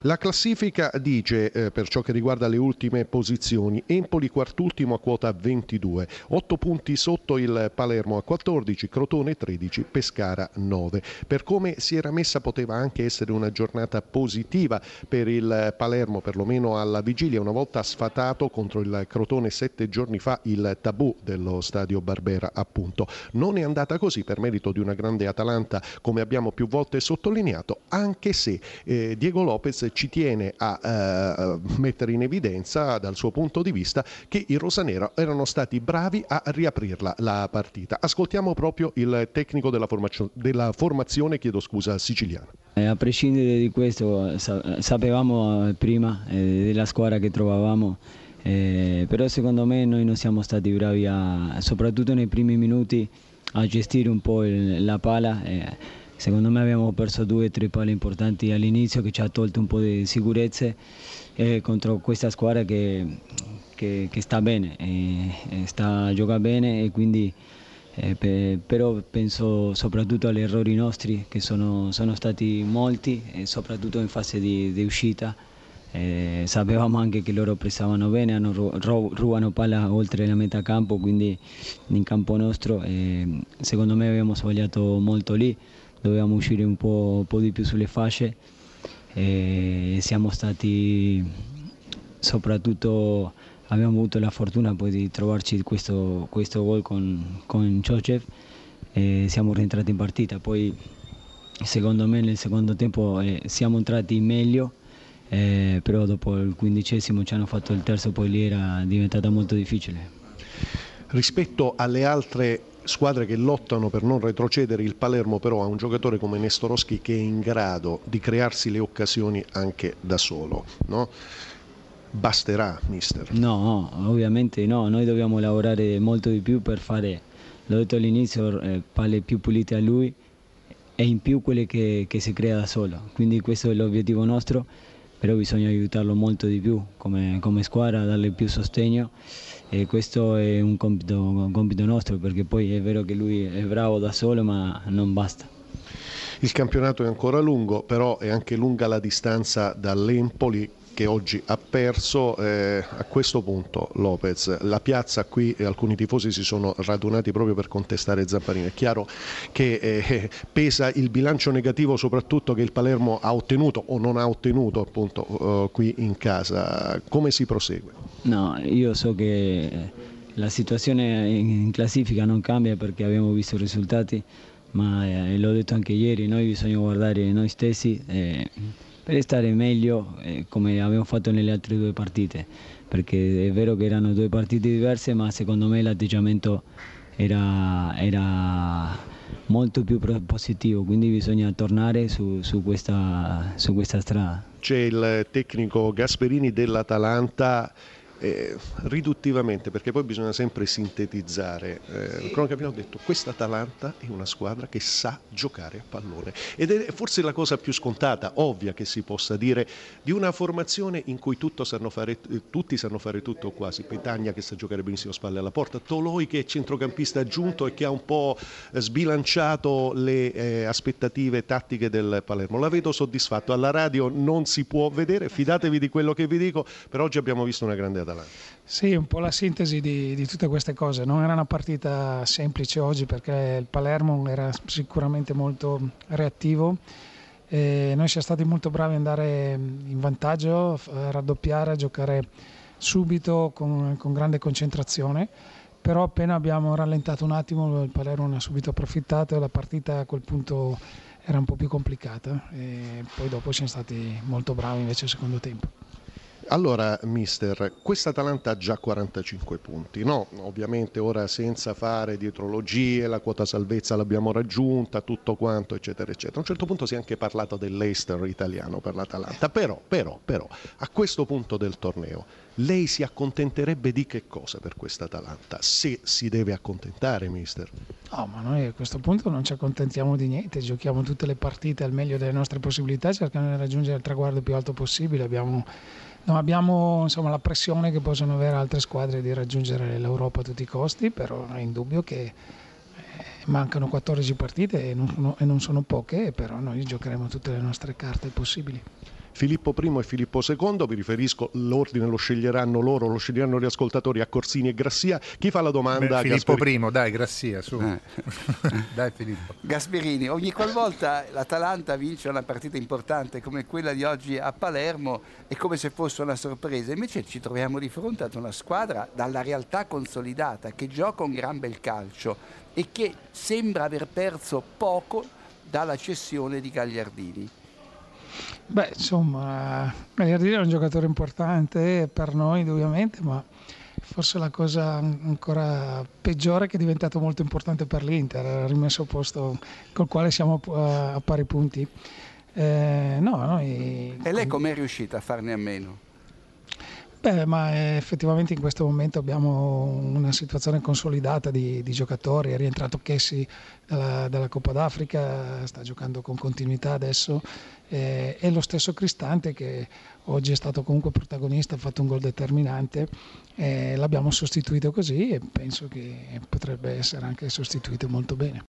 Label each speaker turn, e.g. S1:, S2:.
S1: La classifica dice, per ciò che riguarda le ultime posizioni, Empoli quartultimo a quota 22, 8 punti sotto il Palermo a 14, Crotone 13, Pescara 9. Per come si era messa poteva anche essere una giornata positiva per il Palermo, perlomeno alla vigilia, una volta sfatato contro il Crotone 7 giorni fa il tabù dello stadio Barbera, appunto. Non è andata così per merito di una grande Atalanta, come abbiamo più volte sottolineato, anche se Diego Lopez ci tiene a mettere in evidenza dal suo punto di vista che i rosanero erano stati bravi a riaprirla la partita. Ascoltiamo proprio il tecnico della formazione siciliana.
S2: A prescindere di questo sapevamo prima della squadra che trovavamo, però secondo me noi non siamo stati bravi soprattutto nei primi minuti a gestire un po' la palla. Secondo me abbiamo perso 2 o 3 palle importanti all'inizio che ci ha tolto un po' di sicurezze contro questa squadra che sta bene, gioca bene e quindi però penso soprattutto agli errori nostri che sono stati molti e soprattutto in fase di uscita. Sapevamo anche che loro pressavano bene, rubano palla oltre la metà campo, quindi in campo nostro secondo me abbiamo sbagliato molto lì. Dovevamo uscire un po' di più sulle fasce e siamo stati, soprattutto abbiamo avuto la fortuna poi di trovarci questo gol con Chochev e siamo rientrati in partita. Poi secondo me nel secondo tempo siamo entrati meglio, però dopo il 15° ci hanno fatto il terzo, poi lì era diventata molto difficile.
S1: Rispetto alle altre squadre che lottano per non retrocedere, il Palermo però ha un giocatore come Nestorowski che è in grado di crearsi le occasioni anche da solo, no? Basterà, mister?
S2: No, ovviamente no, noi dobbiamo lavorare molto di più per fare, l'ho detto all'inizio, palle più pulite a lui e in più quelle che si crea da solo, quindi questo è l'obiettivo nostro, però bisogna aiutarlo molto di più come squadra, darle più sostegno. E questo è un compito nostro, perché poi è vero che lui è bravo da solo ma non basta.
S1: Il campionato è ancora lungo, però è anche lunga la distanza dall'Empoli che oggi ha perso. A questo punto, Lopez, la piazza qui e alcuni tifosi si sono radunati proprio per contestare Zamparini. È chiaro che pesa il bilancio negativo soprattutto che il Palermo ha ottenuto o non ha ottenuto appunto qui in casa. Come si prosegue?
S2: No, io so che la situazione in classifica non cambia perché abbiamo visto i risultati, ma l'ho detto anche ieri, noi bisogna guardare noi stessi per stare meglio come abbiamo fatto nelle altre 2 partite, perché è vero che erano 2 partite diverse, ma secondo me l'atteggiamento era molto più positivo, quindi bisogna tornare su questa strada.
S1: C'è il tecnico Gasperini dell'Atalanta. Riduttivamente, perché poi bisogna sempre sintetizzare, abbiamo detto questa Atalanta è una squadra che sa giocare a pallone ed è forse la cosa più scontata, ovvia che si possa dire di una formazione in cui tutti sanno fare tutto quasi. Petagna che sa giocare benissimo spalle alla porta, Toloi che è centrocampista aggiunto e che ha un po' sbilanciato le aspettative tattiche del Palermo. La vedo soddisfatto, alla radio non si può vedere, fidatevi di quello che vi dico, per oggi abbiamo visto una grande Atalanta.
S3: Sì, un po' la sintesi di tutte queste cose. Non era una partita semplice oggi perché il Palermo era sicuramente molto reattivo e noi siamo stati molto bravi ad andare in vantaggio, a raddoppiare, a giocare subito con grande concentrazione, però appena abbiamo rallentato un attimo il Palermo ne ha subito approfittato e la partita a quel punto era un po' più complicata e poi dopo siamo stati molto bravi invece al secondo tempo.
S1: Allora, mister, questa Atalanta ha già 45 punti, no? Ovviamente ora senza fare dietrologie, la quota salvezza l'abbiamo raggiunta, tutto quanto, eccetera, eccetera. A un certo punto si è anche parlato dell'Leicester italiano per l'Atalanta, però, a questo punto del torneo, lei si accontenterebbe di che cosa per questa Atalanta? Se si deve accontentare, mister?
S3: No, ma noi a questo punto non ci accontentiamo di niente, giochiamo tutte le partite al meglio delle nostre possibilità, cercando di raggiungere il traguardo più alto possibile. Non abbiamo insomma, la pressione che possono avere altre squadre di raggiungere l'Europa a tutti i costi, però è indubbio che mancano 14 partite e non sono poche, però noi giocheremo tutte le nostre carte possibili.
S1: Filippo I e Filippo II, vi riferisco, l'ordine lo sceglieranno loro, lo sceglieranno gli ascoltatori, a Corsini e Grassia. Chi fa la domanda?
S4: Filippo I, dai, Grassia, su. Dai Filippo.
S5: Gasperini, ogni qualvolta l'Atalanta vince una partita importante come quella di oggi a Palermo è come se fosse una sorpresa, invece ci troviamo di fronte ad una squadra dalla realtà consolidata che gioca un gran bel calcio e che sembra aver perso poco dalla cessione di Gagliardini.
S3: Beh, insomma, Gagliardini è un giocatore importante per noi indubbiamente, ma forse la cosa ancora peggiore è che è diventato molto importante per l'Inter, ha rimesso a posto col quale siamo a pari punti. E
S5: lei com'è riuscita a farne a meno?
S3: Beh, ma effettivamente in questo momento abbiamo una situazione consolidata di giocatori. È rientrato Kessi dalla Coppa d'Africa, sta giocando con continuità adesso, e lo stesso Cristante, che oggi è stato comunque protagonista, ha fatto un gol determinante, l'abbiamo sostituito così e penso che potrebbe essere anche sostituito molto bene.